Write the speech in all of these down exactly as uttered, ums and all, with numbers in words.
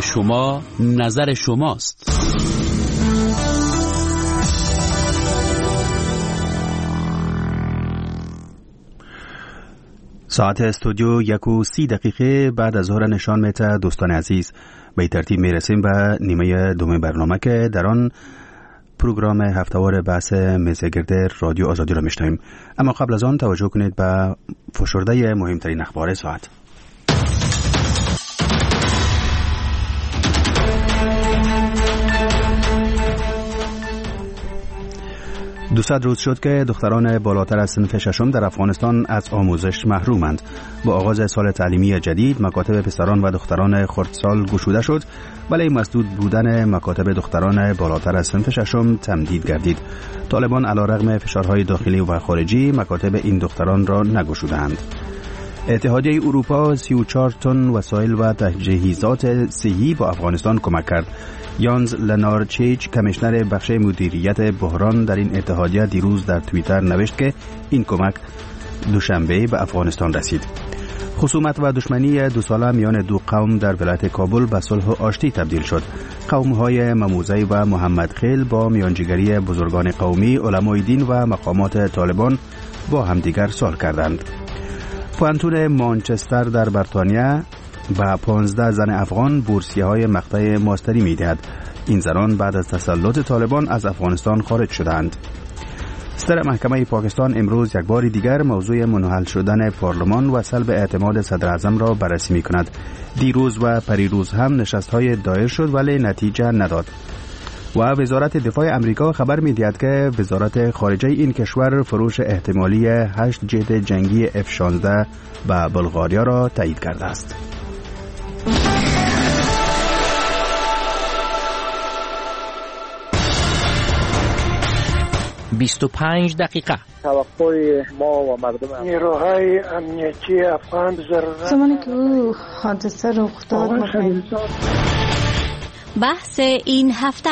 شما نظر شماست. ساعت استودیو یک و سی دقیقه بعد از ظهر نشان میده. دوستان عزیز، به ترتیب میرسیم به نیمه دوم برنامه که در آن پروگرام هفته‌وار بحث میزگرد رادیو آزادی را میشنویم. اما قبل از آن توجه کنید به فشرده مهمترین اخبار ساعت. دوصد روز شد که دختران بالاتر از صنف ششم در افغانستان از آموزش محرومند. با آغاز سال تعلیمی جدید مکاتب پسران و دختران خردسال گشوده شد، ولی مسدود بودن مکاتب دختران بالاتر از صنف ششم تمدید گردید. طالبان علیرغم فشارهای داخلی و خارجی مکاتب این دختران را نگشودند. اتحادیه اروپا سی و چهار تن وسایل و تجهیزات صحی با افغانستان کمک کرد. یانز لنارچیچ کمیشنر بخش مدیریت بحران در این اتحادیه دیروز در توییتر نوشت که این کمک دوشنبه به افغانستان رسید. خصومت و دشمنی دو ساله میان دو قوم در ولایت کابل به صلح و آشتی تبدیل شد. قوم‌های مموزی و محمد خیل با میانجیگری بزرگان قومی، علمای دین و مقامات طالبان با همدیگر صلح کردند. پوانتون مانچستر در بریتانیا با پانزده زن افغان بورسیه‌های مقطع ماستری می‌دهد. این زنان بعد از تسلط طالبان از افغانستان خارج شدند. صدر محکمه پاکستان امروز یک بار دیگر موضوع منحل شدن پارلمان و سلب اعتماد صدر اعظم را بررسی می‌کند. دیروز و پریروز هم نشست‌های دایر شد ولی نتیجه نداد. و وزارت دفاع امریکا خبر می‌دهد که وزارت خارجه این کشور فروش احتمالی هشت جت جنگی اف شانزده به بلغاریا را تایید کرده است. بیست و پنج دقیقه. توقع ما و مردم نیروهای امنیتی افغان ضرورت زمانی که او حادثه رخ داد. بحث این هفته.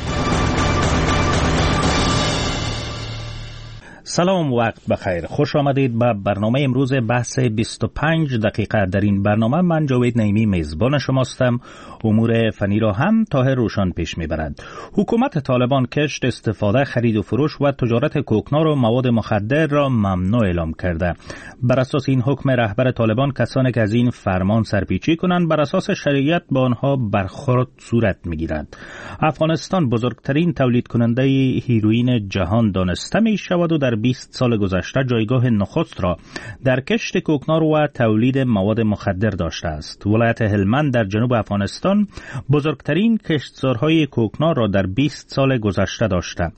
سلام، وقت بخیر. خوش آمدید به برنامه امروز بحث بیست و پنج دقیقه. در این برنامه من جاوید نعیمی میزبان شماستم. امور فنی را هم طاهر روشن پیش میبرد. حکومت طالبان کشت، استفاده، خرید و فروش و تجارت کوکنار و مواد مخدر را ممنوع اعلام کرده. بر اساس این حکم رهبر طالبان کسانی که از این فرمان سرپیچی کنند بر اساس شریعت با آنها برخورد صورت میگیرد. افغانستان بزرگترین تولید کننده هیروئین جهان دانسته می شود و در بیست سال گذشته جایگاه نخست را در کشت کوکنار و تولید مواد مخدر داشته است. ولایت هلمند در جنوب افغانستان بزرگترین کشتزارهای کوکنار را در بیست سال گذشته داشته.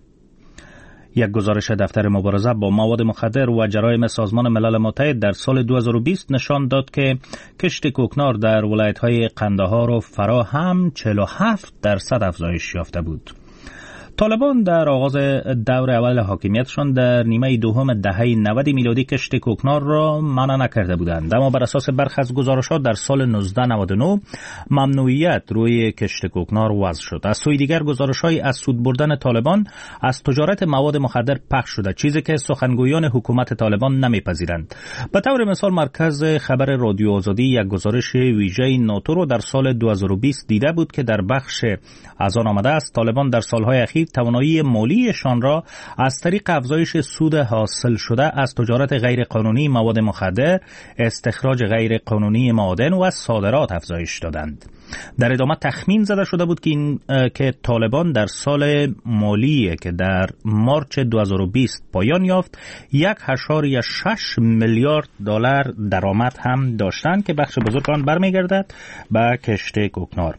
یک گزارش دفتر مبارزه با مواد مخدر و جرایم سازمان ملل متحد در سال دو هزار و بیست نشان داد که کشت کوکنار در ولایت‌های قندهار و فرا هم چهل و هفت درصد افزایش یافته بود. طالبان در آغاز دور اول حاکمیتشان در نیمه دوم دهه نود میلادی کشت کوکنار را منع نکرده بودند، اما بر اساس برخی از گزارش‌ها در سال نوزده نود و نه ممنوعیت روی کشت کوکنار وضع شد. از سوی دیگر گزارش‌های از سود بردن طالبان از تجارت مواد مخدر پخش شده، چیزی که سخنگویان حکومت طالبان نمیپذیرند. به طور مثال مرکز خبر رادیو آزادی یک گزارش ویژه ناتو را در سال دو هزار و بیست دیده بود که در بخش از آن آمده است طالبان در سالهای اخیر توانایی مالیشان را از طریق افزایش سود حاصل شده از تجارت غیر قانونی مواد مخدر، استخراج غیر قانونی معادن و صادرات افزایش دادند. در ادامه تخمین زده شده بود که این که طالبان در سال مالی که در مارچ دو هزار و بیست پایان یافت یک اشاره شش میلیارد دلار درآمد هم داشتند که بخش بزرگ آن برمیگردد به کشت کوکنار.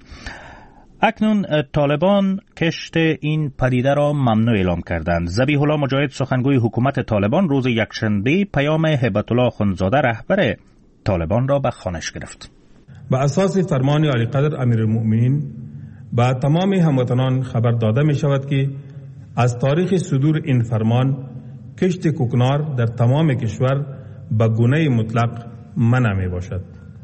اکنون طالبان کشت این پدیده را ممنوع اعلام کردند. ذبیح الله مجاهد سخنگوی حکومت طالبان روز یکشنبه پیام هیبت الله اخندزاده رهبر طالبان را به خوانش گرفت. به اساس فرمان عالی قدر امیرالمؤمنین به تمام هموطنان خبر داده می شود که از تاریخ صدور این فرمان کشت کوکنار در تمام کشور به گونه مطلق منع می باشد.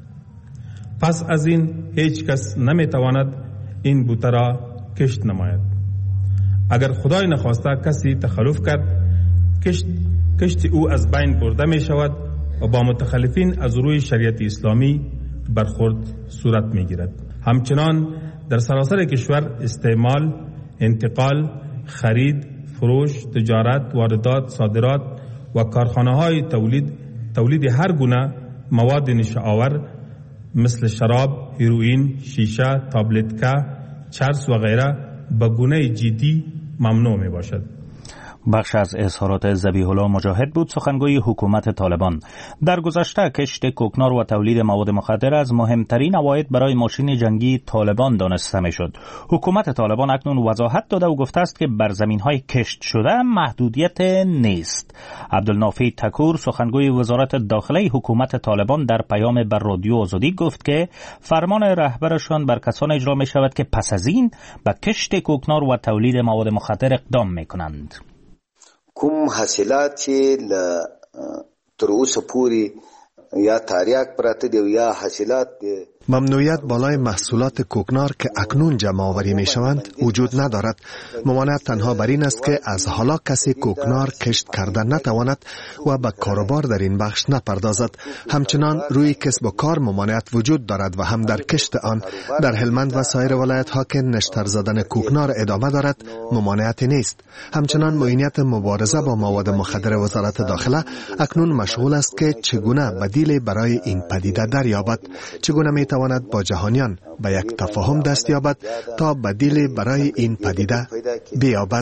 پس از این هیچ کس نمی تواند این بوته را کشت نماید. اگر خدای نخواسته کسی تخلف کرد، کشت, کشت او از بین برده می شود و با متخلفین از روی شریعت اسلامی برخورد صورت می گیرد. همچنان در سراسر کشور استعمال، انتقال، خرید، فروش، تجارت، واردات، صادرات و کارخانه‌های تولید تولید هر گونه مواد نشه‌آور مثل شراب، هیروئین، شیشه، تابلتکا، چرس و غیره به گونه جدی ممنوع می باشد. بخش از اظهارات ذبیح الله مجاهد بود، سخنگوی حکومت طالبان. در گذشته کشت کوکنار و تولید مواد مخدر از مهمترین عواید برای ماشین جنگی طالبان دانسته می شد. حکومت طالبان اکنون وضاحت داده و گفته است که بر زمین‌های کشت شده محدودیت نیست. عبدالنافع تکور، سخنگوی وزارت داخله حکومت طالبان، در پیام بر رادیو آزادی گفت که فرمان رهبرشان بر کسان اجرا می شود که پس از این به کشت کوکنار و تولید مواد مخدر اقدام می کنند. کوم حاصلات چې تر اوسه پورې یا تاریاک پراته دی یا حاصلات دی. ممنوعیت بالای محصولات کوکنار که اکنون جمع آوری می شوند وجود ندارد. ممانعت تنها بر این است که از حالا کسی کوکنار کشت کردن نتواند و به کاروبار در این بخش نپردازد. همچنان روی کسب و کار ممانعت وجود دارد و هم در کشت آن. در هلمند و سایر ولایت ها که نشتر زدن کوکنار ادامه دارد ممانعت نیست. همچنان معینیت مبارزه با مواد مخدر وزارت داخله اکنون مشغول است که چگونه بدیل برای این پدیده دریابد، چگونه می تواند با جهانیان به یک تفاهم دست یابد تا بدیل برای این پدیده بیابد.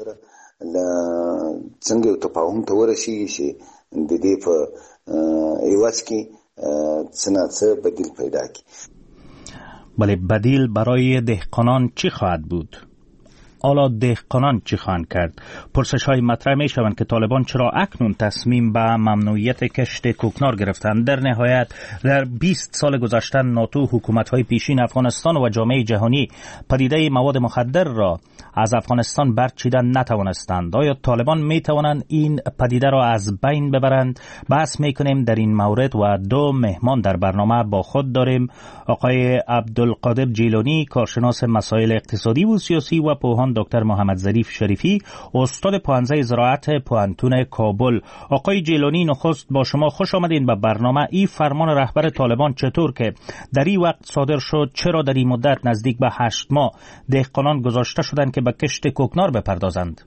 څنګه تفاهم ته ورسیږي چې د دې په ایواز کې څه بدیل پیدا کړي. بله، بدیل برای دهقانان چی خواهد بود؟ حالا دهقانان چی خواهند کرد؟ پرسش های مطرح می شوند که طالبان چرا اکنون تصمیم به ممنوعیت کشت کوکنار گرفتند. در نهایت در بیست سال گذشته ناتو، حکومت های پیشین افغانستان و جامعه جهانی پدیده مواد مخدر را از افغانستان برچیدن نتوانستند. آیا طالبان می توانند این پدیده را از بین ببرند؟ بحث می کنیم در این مورد و دو مهمان در برنامه با خود داریم. آقای عبدالقادر جیلانی، کارشناس مسائل اقتصادی و سیاسی، و پوهان دکتر محمد ظریف شریفی، استاد پوهنځی زراعت پوهنتون کابل. آقای جیلانی، نخست با شما خوش آمدین به برنامه. این فرمان رهبر طالبان چطور که در این وقت صادر شد، چرا در این مدت نزدیک به هشت ماه دهقانان گذاشته شدند که به کشت کوکنار بپردازند؟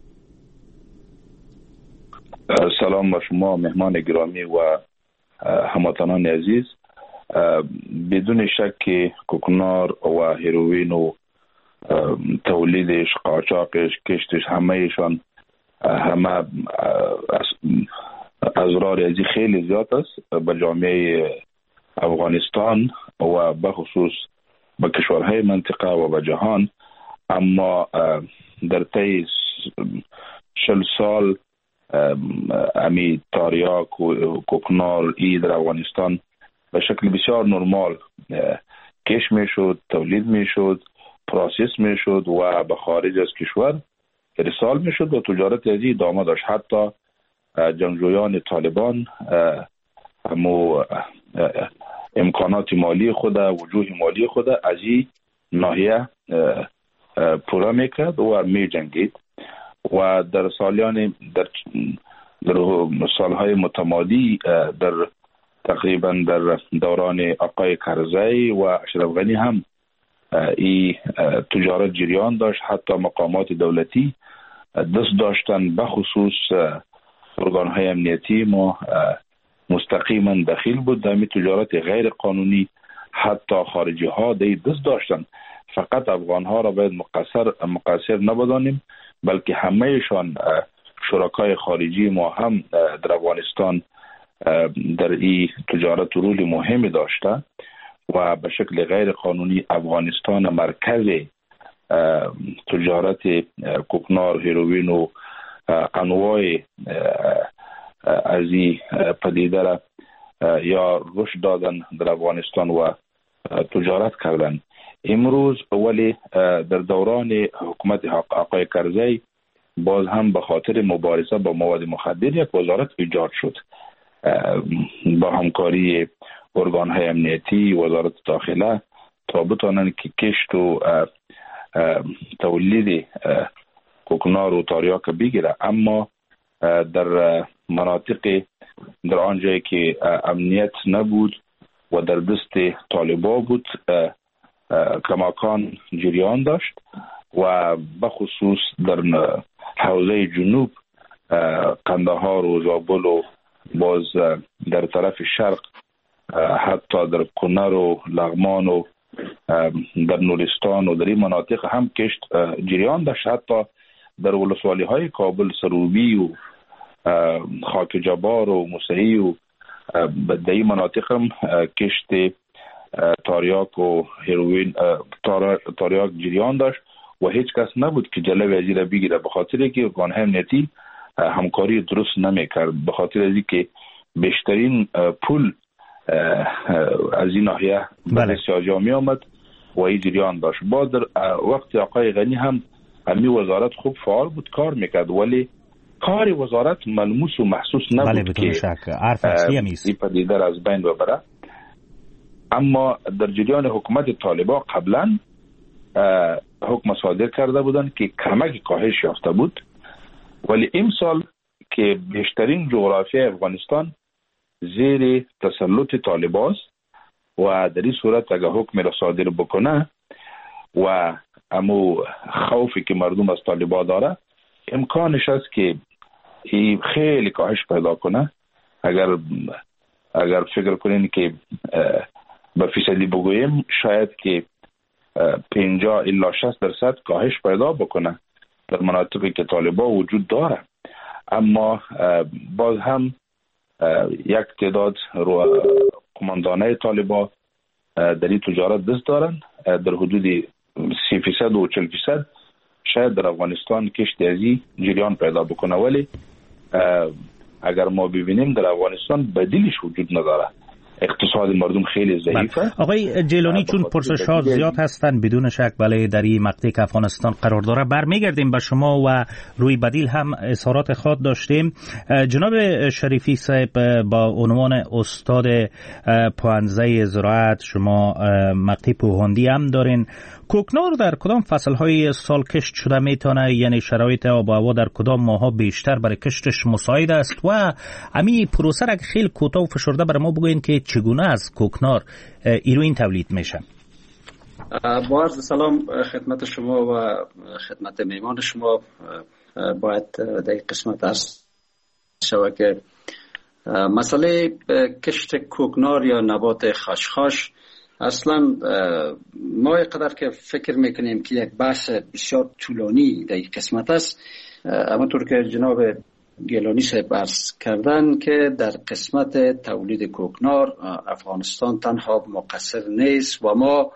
سلام با شما مهمان گرامی و هموطنان عزیز. بدون شک کوکنار و هیروئین و تولیدش، قاچاقش، کشتش، همه ایشان همه اضرار ازی خیلی زیاد است به جامعه افغانستان و به خصوص به کشورهای منطقه و به جهان. اما در طی شل سال امی تاریاک و کوکنار ای در افغانستان به شکل بسیار نرمال کش می شد، تولید می شد، پروسس می شد و به خارج از کشور ارسال می شد و تجارت ازی ادامه داشت. حتی جنگجویان طالبان همو امکانات مالی خود، وجوه مالی خود از این ناحیه پورا میکرد و می جنگید و در سالیان در, در سالهای متمادی در تقریبا در دوران آقای کرزی و اشرف غنی هم این تجارت جریان داشت. حتی مقامات دولتی دست داشتن، به خصوص ارگانهای امنیتی ما مستقیما دخیل بود در تجارت غیر قانونی. حتی خارجی ها دی دست داشتن. فقط افغان ها را باید مقصر مقصر نبدانیم، بلکه همهشان شرکای خارجی ما هم در افغانستان در این تجارت رول مهمی داشته و به شکل غیر قانونی افغانستان مرکز تجارت کوکنار، هیروئین و انواع از این پدیده را یا رشد دادن در افغانستان و تجارت کردن. امروز ولی در دوران حکومت آقای کرزی باز هم به خاطر مبارزه با مواد مخدر یک وزارت ایجاد شد با همکاری ارگان‌های امنیتی، وزارت داخله، تا بتوانند که کشت و تولید کوکنار و تاریاک بگیره. اما در مناطق در آنجایی که امنیت نبود و در دست طالبا بود، کماکان جریان داشت و بخصوص در حوزه جنوب قندهار و زابل و باز در طرف شرق حتی در کنر و لغمان و در نورستان و در این مناطق هم کشت جریان داشت. حتی در ولسوالی های کابل، سروبی و خاک جبار و موسهی و در این مناطق هم کشت تاریاک و هیروین تاریاک جریان داشت و هیچ کس نبود که جلوی ازی را بگیره، به خاطر که ارگان‌های امنیتی همکاری درست نمیکرد، به خاطر ازی که بیشترین پول از این ناحیه به سیاجا می آمد و این جریان داشت. با در وقت آقای غنی هم همی وزارت خوب فعال بود، کار میکرد، ولی کار وزارت ملموس و محسوس نبود. بله بدون شک حرف اصلی هم است. این پدیده را از بین ببره. اما در جریان حکومت طالبان قبلا حکم صادر کرده بودند که کمک کاهش یافته بود، ولی امسال که بیشترین جغرافیای افغانستان زیر تسلط طالبان و در این صورت اگر حکم را صادر بکنه و امو خوفی که مردم از طالبان داره، امکانش است که این خیلی کاهش پیدا کنه. اگر اگر فکر کنین که به فیصدی بگویم، شاید که پنجاه الی شصت درصد کاهش پیدا بکنه در مناطقی که طالبان وجود داره. اما باز هم یک تعداد قماندانه طالبان در این تجارت دست دارن، در حدود سی فیصد و چل فیصد شاید در افغانستان کشت ازی جریان پیدا بکنه، ولی اگر ما ببینیم در افغانستان بدیلش وجود نداره. اقتصاد مردم خیلی ضعیفه. آقای جیلانی، چون پرسش ها زیاد هستن بدون شک بله در این مقطعی که افغانستان قرار داره برمیگردیم به شما و روی بدیل هم اظهارات خود داشتیم. جناب شریفی صاحب، با عنوان استاد پوهنزه زراعت شما مقطع پوهندی هم دارین. کوکنار در کدام فصل‌های سال کشت شده میتونه، یعنی شرایط آب و هوا در کدام ماها بیشتر برای کشتش مساعد است؟ و امی پروسه را خیلی کوتاه و فشرده برای ما بگوین که چگونه از کوکنار ایروین تولید میشه. با عرض سلام خدمت شما و خدمت میمان شما. باید در این قسمت عرض شود که مسئله کشت کوکنار یا نبات خاشخاش اصلا ما قدر که فکر میکنیم که یک بحث بسیار طولانی در این قسمت است. اما طور که جناب گیلانی صاحب عرض کردن که در قسمت تولید کوکنار افغانستان تنها مقصر نیست و ما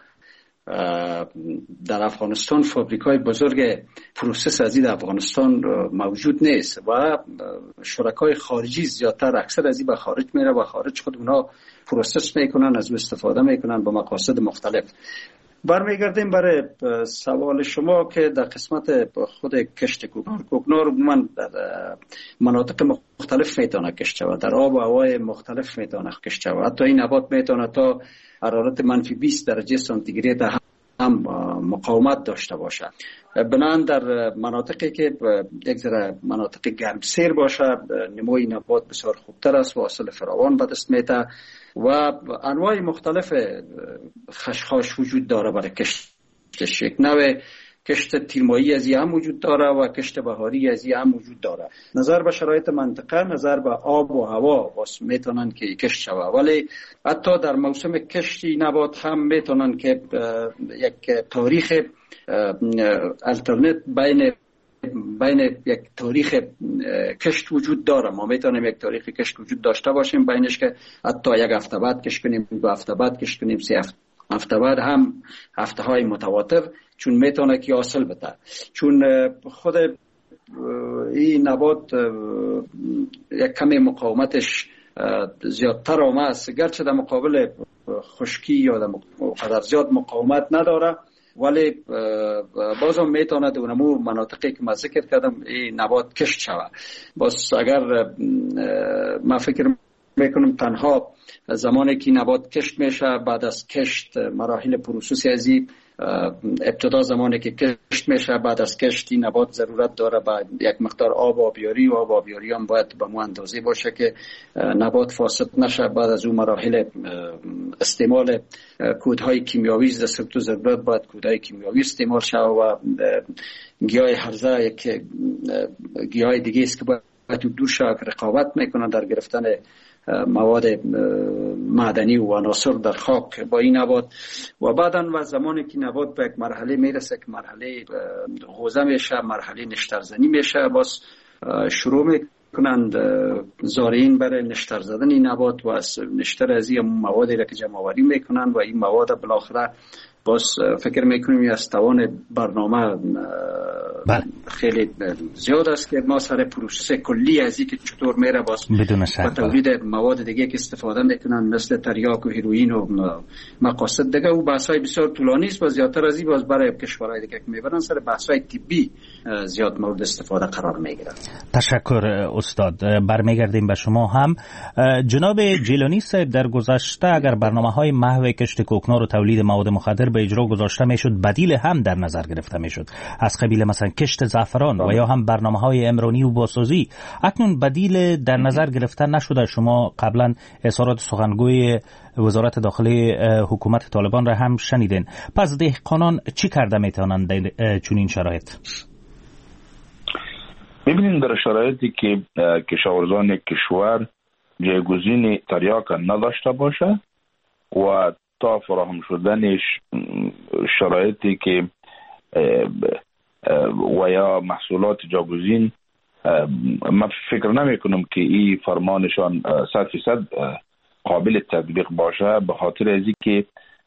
در افغانستان فابریکای بزرگ پروسس از این افغانستان موجود نیست و شرکای خارجی زیادتر اکثر از این به خارج میره و خارج خود اونا پروسس میکنن، از او استفاده میکنن با مقاصد مختلف. برمیگردیم برای سوال شما که در قسمت خود کشت کوکنار، کوکنار من در مناطق مختلف میتونه کشت شود، در آب و هوای مختلف میتونه کشت شود. حتی این نبات میتونه تا حرارت منفی بیست درجه سانتیگراد هم مقاومت داشته باشه. بنابراین در مناطقی که یک ذره مناطق گرمسیر باشه نموی نبات بسیار خوبتر است و حاصل فراوان به دست میده و انواع مختلف خشخاش وجود داره برای کشتش. یک نوع کشت تیرمایی ازی هم وجود داره و کشت بهاری ازی هم وجود داره. نظر به شرایط منطقه، نظر به آب و هوا واسه میتونن که کشت شوه، ولی حتی در موسم کشتی نبات هم میتونن که یک تاریخ الترنت بین بین یک تاریخ کشت وجود داره. ما میتونیم یک تاریخ کشت وجود داشته باشیم بینش که حتی یک هفته بعد کشت کنیم، دو هفته بعد کشت کنیم، سه هفته بعد هم هفته های متواتر، چون میتونه که حاصل بده. چون خود این نبات یک کمی مقاومتش زیادتر آمه است، گرچه در مقابل خشکی یا در قدر زیاد مقاومت نداره، ولی بازم میتونه در اونمو مناطقی که من ذکر کردم این نبات کشت شود. باز اگر من فکر میکنم تنها زمانی که نبات کشت میشه بعد از کشت مراحل پروسس ازی ابتدا زمانی که کشت میشه، بعد از کشت این نبات ضرورت داره به یک مقدار آب آبیاری و آب آبیاری هم باید به مو اندازه باشه که نبات فاسد نشه. بعد از اون مراحل استعمال کودهای کیمیاوی است که ضرورت باید کودهای کیمیاوی استعمال شه و گیاه هرزه یک گیاه دیگه است که باید دور شه که رقابت میکنن در گرفتن مواد معدنی و عناصر در خاک با این نبات. و بعداً و زمانی که نبات به یک مرحله میرسه که مرحله غوزه میشه، مرحله نشترزنی میشه، باز شروع میکنند زارعین برای نشتر زدن این نبات و از نشتر از این موادی را که جمع آوری میکنند و این مواد بالاخره باز فکر میکنیم از توان برنامه خیلی زیاد است که ما سر پروسه کلی از این که چطور میره باز با تولید مواد دیگه که استفاده میکنن مثل تریاک و هیروئین و مقاصد دیگه و بحث‌های بسیار طولانی است و زیادتر از این باز برای کشورهای دیگه که میبرن سر بحث‌های طبی زیاد مورد استفاده قرار میگیرن. تشکر استاد. برمیگردیم به شما هم. جناب جیلانی صاحب، در گذشته اگر برنامه‌های محو کشت کوکنار و تولید مواد مخدر به اجرا گذاشته میشد، بدیل هم در نظر گرفته میشد از قبیل مثلا کشت زعفران و یا هم برنامه‌های امرانی و باسازی. اکنون بدیل در نظر گرفته نشده. شما قبلا اظهارات سخنگوی وزارت داخلی حکومت طالبان را هم شنیدین. پس دهقانان چی کرده میتونند در چنین شرایط؟ ببینید، در شرایطی که کشاورزان کشور جایگزین تریاک نداشته باشه و تا فراهم شدنش شرایطی که و یا محصولات جایگزین، من فکر نمی کنم که این فرمانشان صد فیصد قابل تطبیق باشه، به خاطر ازی که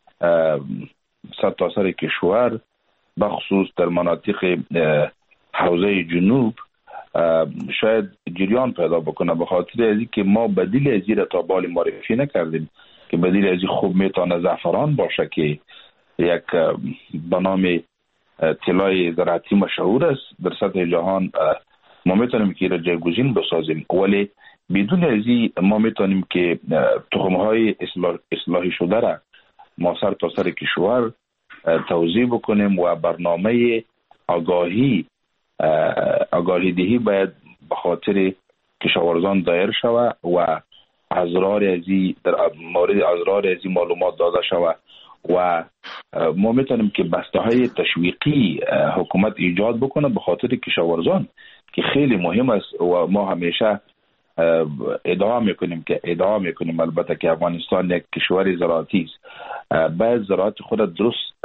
صد تا سر کشور بخصوص در مناطق حوزه جنوب شاید جریان پیدا بکنه، به خاطر ازی که ما بدیل ازی را تا بالی معرفی نکردیم که بدیل ازی خوب میتونه زعفران باشه که یک به نام طلای زراعتی مشهور است در سطح جهان. ما میتونیم که را جایگزین بسازیم، ولی بدون ازی ما میتونیم که تخم‌های اصلاح اصلاحی شده را ما سر تا سر کشور توزیع بکنیم و برنامه آگاهی آگاهی دهی باید به خاطر کشاورزان دایر شوه و ازرار ازی در مورد ازرار ازی معلومات داده شوه و ما میتونیم که بسته های تشویقی حکومت ایجاد بکنه به خاطر کشاورزان که خیلی مهم است و ما همیشه ادعا میکنیم که ادعا میکنیم البته که افغانستان یک کشور زراعتی است، باید زراعت خود درست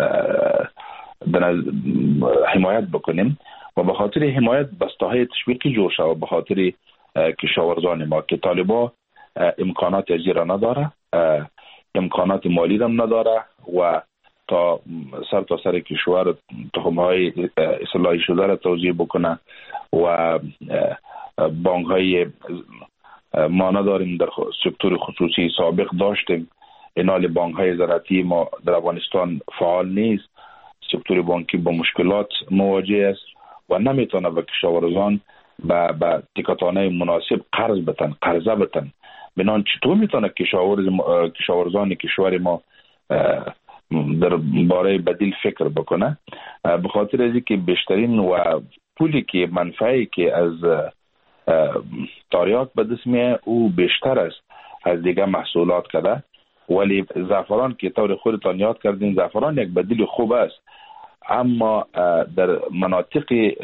در حمایت بکنیم و به خاطر حمایت بسته های تشویقی جور شد و به خاطر کشاورزان ما که طالبا امکانات ازی را نداره، امکانات مالی را نداره و تا سر تا سر کشور تخم‌های اصلاحی شده را توزیع بکنه و بانک‌های ما نداریم. در سکتور خصوصی سابق داشتیم، اینال بانک‌های زراعتی ما در افغانستان فعال نیست، سکتور بانکی با مشکلات مواجه است و نمیتونه به کشاورزان به به تکاتانه مناسب قرض بتن قرضه بتن. بنان چطور میتونه کشاورز کشاورزان کشور ما در باره بدیل فکر بکنه؟ به خاطر از اینکه بیشترین و پولی که منفعی که از تریاک به دست میاد او بیشتر است از دیگه محصولات کده. ولی زعفران که طور خودتان یاد کردین، زعفران یک بدیل خوب است، اما در مناطق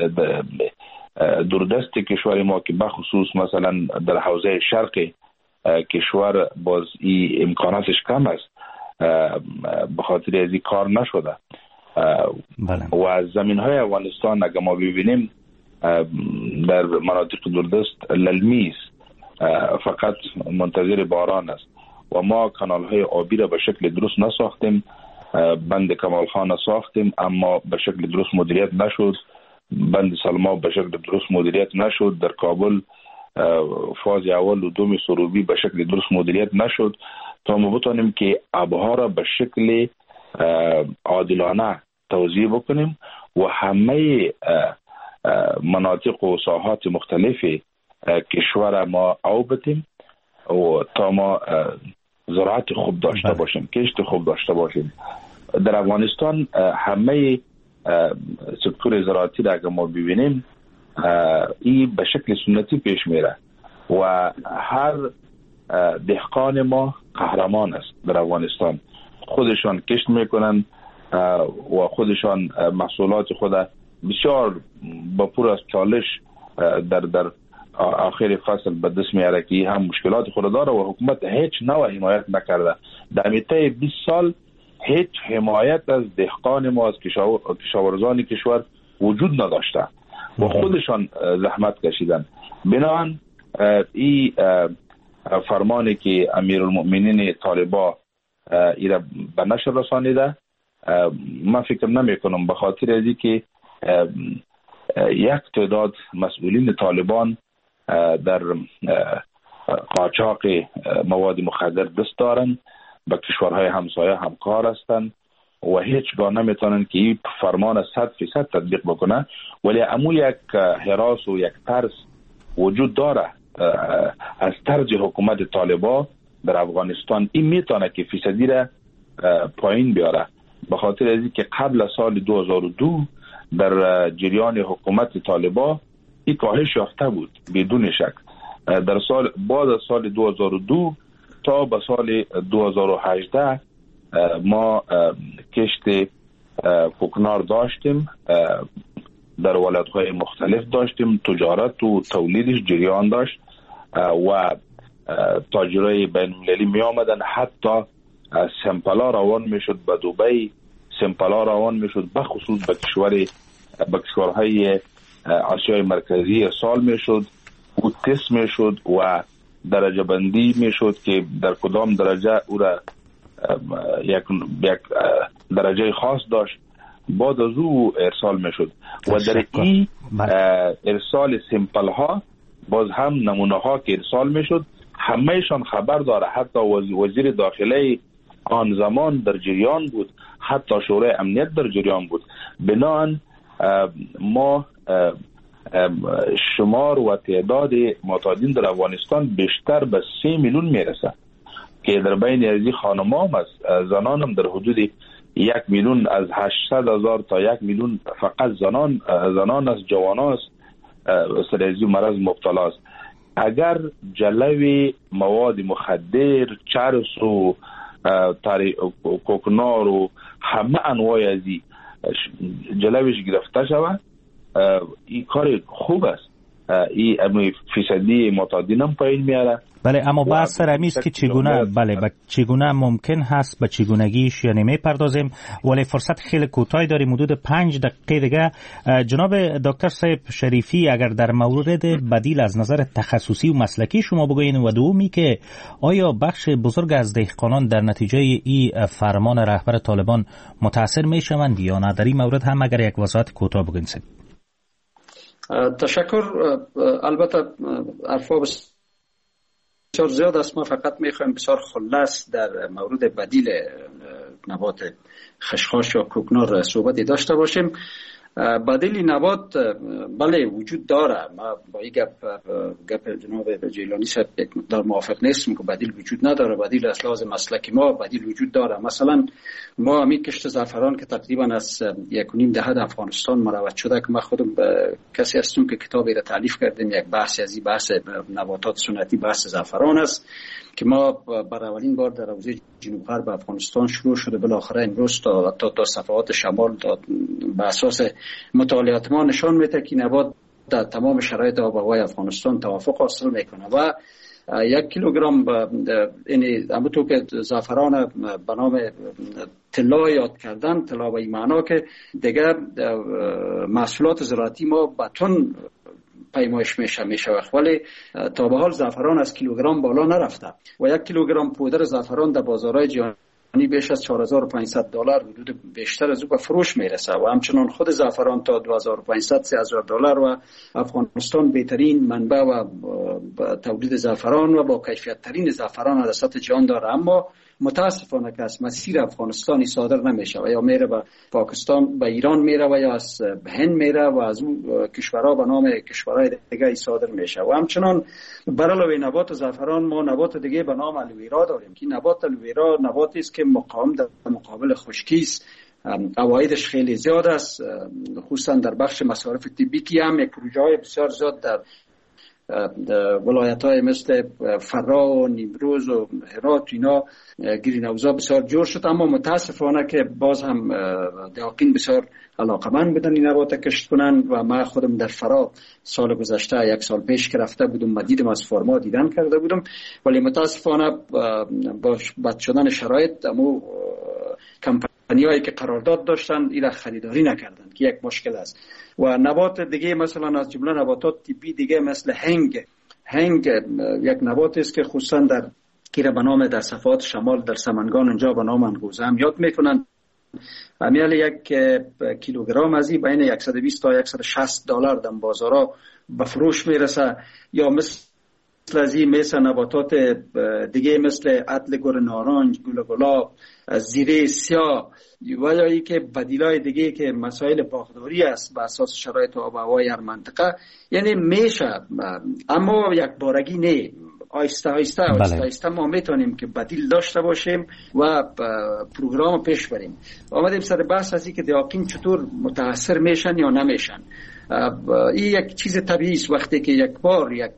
دوردست کشور ما که بخصوص مثلا در حوزه شرق کشور باز این امکاناتش کم است، به خاطر از این کار نشده. بله. و از زمین های افغانستان اگر ما ببینیم در مناطق دوردست للمی است، فقط منتظر باران است و ما کانال های آبی را به شکل درست نساختیم. بند کمال خان ساختیم اما به شکل درست مدیریت نشد، بند سلما به شکل درست مدیریت نشد، در کابل فاز اول و دوم سروبی به شکل درست مدیریت نشد تا ما بتونیم که آبها را به شکل عادلانه توزیع بکنیم و همه مناطق و ساحات مختلف کشور ما آب بتیم و تا ما زراعت خوب داشته باشیم، کشت خوب داشته باشیم. در افغانستان همه سکتور زراعتی را اگر ما ببینیم این به شکل سنتی پیش میره و هر دهقان ما قهرمان است در افغانستان. خودشان کشت میکنن و خودشان محصولات خود بسیار با پر از چالش در در آخر فصل به دست میاره که هم مشکلات خود داره و حکومت هیچ نوع حمایت نکرده. در میته بیست سال هیچ حمایت از دهقان ما، از کشاورزان کشور وجود نداشته و خودشان زحمت کشیدن. بنابراین این فرمانی که امیرالمؤمنین طالبا ایره به نشر رسانیده، من فکر نمی کنم به خاطر ازی که یک تعداد مسئولین طالبان در قاچاق مواد مخدر دست دارن، به کشورهای همسایه همکار هستند و هیچگاه نمیتونن که این فرمان صد فیصد تطبیق بکنه، ولی امو یک هراس و یک ترس وجود داره از طرز حکومت طالبا در افغانستان. این میتونه که فیصدی را پایین بیاره، به خاطر از اینکه قبل از سال دو هزار و دو در جریان حکومت طالبا این کاهش یافته بود بدون شک. در سال بعد از سال دو هزار و دو تا به سال دو هزار و هجده ما کشت کوکنار داشتیم، در ولایت‌های مختلف داشتیم، تجارت و تولیدش جریان داشت و تاجرای بین‌المللی می آمدن، حتی سمپلا روان میشد به دبی، سمپلا روان میشد به خصوص به کشور به کشورهای آسیای مرکزی سال میشد و تست میشد و درجه بندی میشد که در کدام درجه او را یک یک درجه خاص داشت، بعد از او ارسال میشد و در این ارسال سمپل ها باز هم نمونه ها که ارسال میشد همهشان خبر داره، حتی وزیر داخله آن زمان در جریان بود، حتی شورای امنیت در جریان بود. بنابراین ما شمار و تعداد معتادین در افغانستان بیشتر به سی میلیون میرسه که در بین ازی خانم هم است، زنان هم در حدود یک میلیون از هشتصد هزار تا یک میلیون فقط زنان زنان از جوانان است سر مرض مبتلا است. اگر جلوی مواد مخدر، چرس و کوکنار و همه انواع ازی جلویش گرفته شود، این کار خوب است. این امی فیصدی معتادین هم پایین میاره. بله، اما بحث رمی است که چگونه بله و چگونه ممکن هست به چگونگیش یعنی میپردازیم، ولی فرصت خیلی کوتاهی داریم، حدود پنج دقیقه دیگه. جناب دکتر صاحب شریفی، اگر در مورد بدیل از نظر تخصصی و مسلکی شما بگوین و دومی که آیا بخش بزرگ از دهقانان در نتیجه این فرمان رهبر طالبان متاثر میشوند یا نه، در این مورد هم اگر یک وضاحت کوتاه بگوین. تشکر. البته ارفا بسیار زیاد است، ما فقط میخوایم بسیار خلاص در مورد بدیل نبات خشخاش یا کوکنار صحبتی داشته باشیم. بدیل نبات بله وجود داره، ما با این گپ گپ جناب جیلانی صاحب در موافق نیستم که بدیل وجود نداره. بدیل از لحاظ مسلکی ما بدیل وجود داره. مثلا ما همین کشت زعفران که تقریبا از یک و نیم دهه افغانستان مروج شده که ما خودم کسی هستم که کتابی را تالیف کردیم، یک بحث از این بحث نباتات سنتی، بحث زعفران است که ما برای اولین بار در حوزه جنوب غرب افغانستان شروع شده، بالاخره امروز تا تا, تا صفحات شمال تا به اساس مطالعات ما نشان میده که نبات در تمام شرایط آب و هوای افغانستان توافق حاصل میکنه و یک کیلوگرم یعنی همونطور که زعفران به نام طلا یاد کردن، طلا به این معنا که دیگه محصولات زراعتی ما به تن پیمایش میشه میشه ولی تا به حال زعفران از کیلوگرم بالا نرفته و یک کیلوگرم پودر زعفران در بازارهای جهانی بیش از چهار هزار و پانصد دلار حدود بیشتر از او به فروش میرسه و همچنان خود زعفران تا دو هزار و پانصد سه هزار دلار و افغانستان بهترین منبع و تولید زعفران و با کیفیت ترین زعفران در سطح جهان داره. اما متاسفانه که از مسیر افغانستانی صادر نمیشه و یا میره به پاکستان، به ایران میره و یا از هند میره و از اون کشورها به نام کشورهای دیگه صادر میشه. و همچنان برعلاوه نبات زعفران ما نبات دیگه به نام الوویرا داریم که نبات الوویرا نباتی است که مقاوم در مقابل خشکی است. فوایدش خیلی زیاد است، خصوصا در بخش مصارف طبی که هم یک پروژه‌های بسیار زیاد در ولایت‌های مثل فرا و نیمروز و هرات اینا گرین هاوس‌ها بسیار جور شد، اما متاسفانه که باز هم دهقان بسیار علاقه‌مند بودن این نبات کشت کنن و ما خودم در فرا سال گذشته یک سال پیش که رفته بودم مدیدم از فرما دیدن کرده بودم، ولی متاسفانه با بد شدن شرایط امو کمپانیایی که قرارداد داشتن اینا خریداری نکردن که یک مشکل است. و نبات دیگه مثلا از جمله نباتات طبی دیگه مثل هنگ هنگ یک نبات است که خصوصا در کیره به نام در صفحات شمال در سمنگان اونجا به نام انگوزه هم یاد میکنن. امیال یک کیلوگرم از این بین صد و بیست تا صد و شصت دلار در بازارها به فروش میرسه. یا مثل از این مثل نباتات دیگه مثل عدل گل نارنج، گل گلاب، زیره سیاه و یا ای که بدیلای دیگه که مسائل باغداری است به اساس شرایط آب و هوای هر منطقه، یعنی میشه اما یک بارگی نه، آیسته آیسته آیسته آیسته ما میتونیم که بدیل داشته باشیم و پروگرام پیش بریم. آمدیم سر بحث از این که دهقان چطور متاثر میشن یا نمیشن. این یک چیز طبیعی است، وقتی که یک بار یک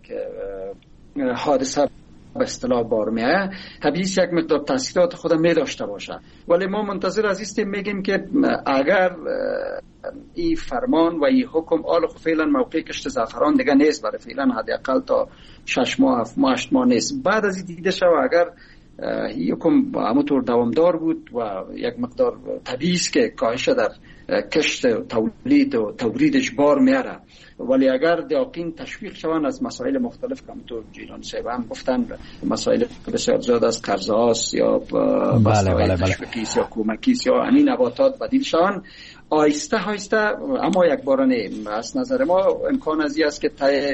حادثه به اصطلاح بار میاد طبیعی است یک مقدار تاثیرات خود می داشته باشه، ولی ما منتظر از هستیم میگیم که اگر این فرمان و این حکم آل خو فعلا موقع کشت زعفران دیگه نیست، برای فعلا حداقل تا شش ماه هفت ماه هشت ماه نیست، بعد از این دیده شو اگر این حکم همونطور دوامدار بود و یک مقدار طبیعی است که کاهش در کشت و تولید و تولیدش بار میاره، ولی اگر دهقان تشویق شوند از مسائل مختلف که همونطور جیلان صاحب هم گفتن مسائل بسیار زیاد از قرضاست یا مسائل تشویقیست یا کمکیست یا همین نباتات بدیل شوند آیسته آیسته، اما یک بار نه. از نظر ما امکان ازی است که تا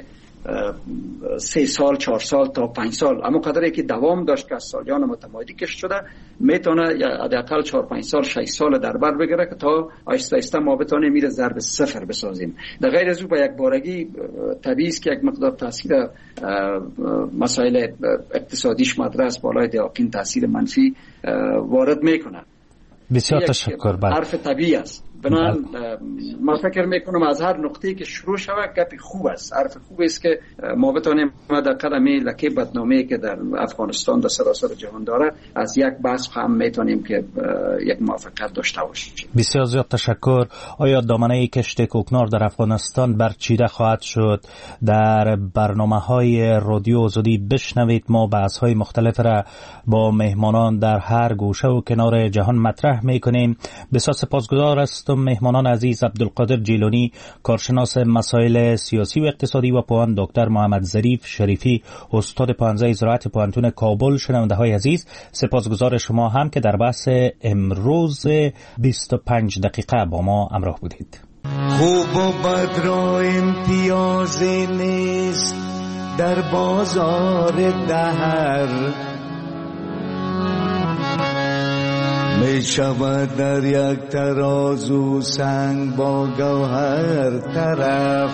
سه سال چهار سال تا پنج سال اما قدری که دوام داشت که از سالیان متمادی کشت شده میتونه حداقل چهار پنج سال شش سال در بر بگیره که تا آیسته آیسته ما بتونیم میره ضرب صفر بسازیم. در غیر از او با یک بارگی طبیعی است که یک مقدار تاثیر مسائل اقتصادیش مدرس بالای دهقان تاثیر منفی وارد میکنه. بسیار تشکر. حرف طبیعی است. بنابراین ما فکر میکنم از هر نقطه‌ای که شروع شود گپی خوب است، حرف خوب است که ما بتونیم در قدمی لکه بدنامی که در افغانستان در سراسر جهان داره از یک بحث هم میتونیم که یک موافقت داشته باشیم. بسیار زیاد تشکر. آیا دامنه کشت کوکنار در افغانستان برچیده خواهد شد؟ در برنامه‌های رادیو آزادی بشنوید ما بحث‌های مختلف را با مهمانان در هر گوشه و کنار جهان مطرح میکنیم. بسیار سپاسگزار هستم مهمانان عزیز: عبدالقادر جیلانی، کارشناس مسائل سیاسی و اقتصادی و پوهان، دکتر محمد ظریف شریفی، استاد پانزده زراعت پوهنتون کابل. شنونده های عزیز، سپاسگزار شما هم که در بحث امروز بیست و پنج دقیقه با ما همراه بودید. خوب و بد را امتیازی نیست در بازار دهر، می شود در یک ترازو سنگ با گوهر طرف.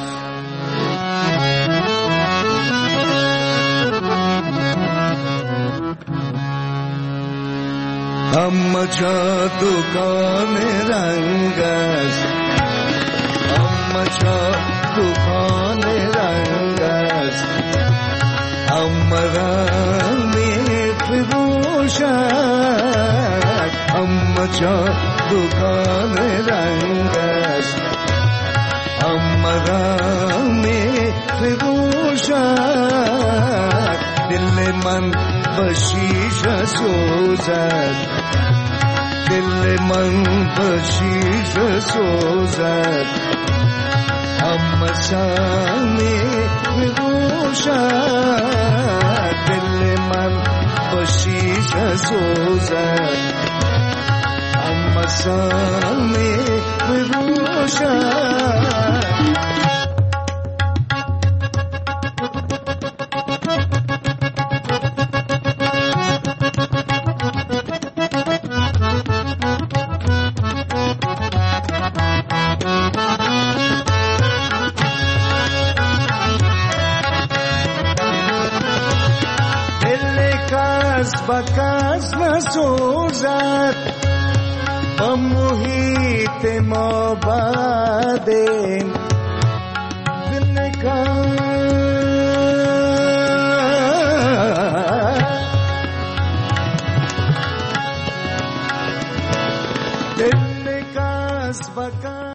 اما چا دکان رنگ است، اما چا دکان رنگ است، اما رنگ می فروشد، اما چا دکان رنگ است، اما رنگ می فروشد. دل من بشیشه سوزد، دل من بشیشه سوزد، اما سنگ می فروشد. دل من بشیشه سوزد، اما سنگ می فروشد. دل کس بکس نسوزد با محیط ما بده دل کس